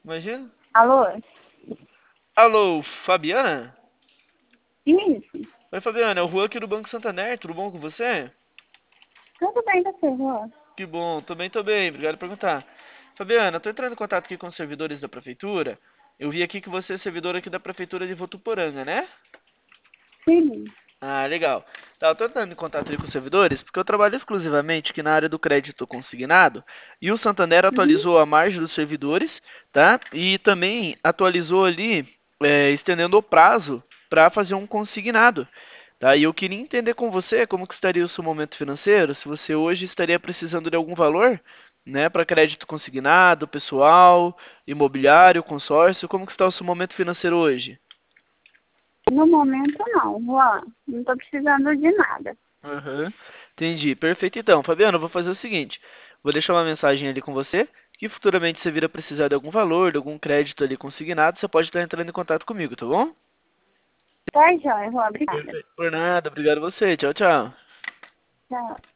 Imagina. Alô? Alô, Fabiana? Isso. Oi, Fabiana, é o Juan aqui do Banco Santander, tudo bom com você? Tudo bem com você, Rô? Que bom, tô bem, obrigado por perguntar. Fabiana, tô entrando em contato aqui com os servidores da prefeitura. Eu vi aqui que você é servidor aqui da prefeitura de Votuporanga, né? Sim. Ah, legal. Tá, eu tô entrando em contato ali com os servidores porque eu trabalho exclusivamente aqui na área do crédito consignado e o Santander Uhum. atualizou a margem dos servidores, tá? E também atualizou ali, estendendo o prazo para fazer um consignado, tá? E eu queria entender com você como que estaria o seu momento financeiro, se você hoje estaria precisando de algum valor, né, para crédito consignado, pessoal, imobiliário, consórcio, como que está o seu momento financeiro hoje? No momento, não, Rô. Não tô precisando de nada. Aham. Entendi. Perfeito, então. Fabiano, eu vou fazer o seguinte: vou deixar uma mensagem ali com você, que futuramente você vir a precisar de algum valor, de algum crédito ali consignado, você pode estar entrando em contato comigo, tá bom? Tá, joia, Rô. Obrigada. Perfeito. Por nada, obrigado a você. Tchau, tchau. Tchau.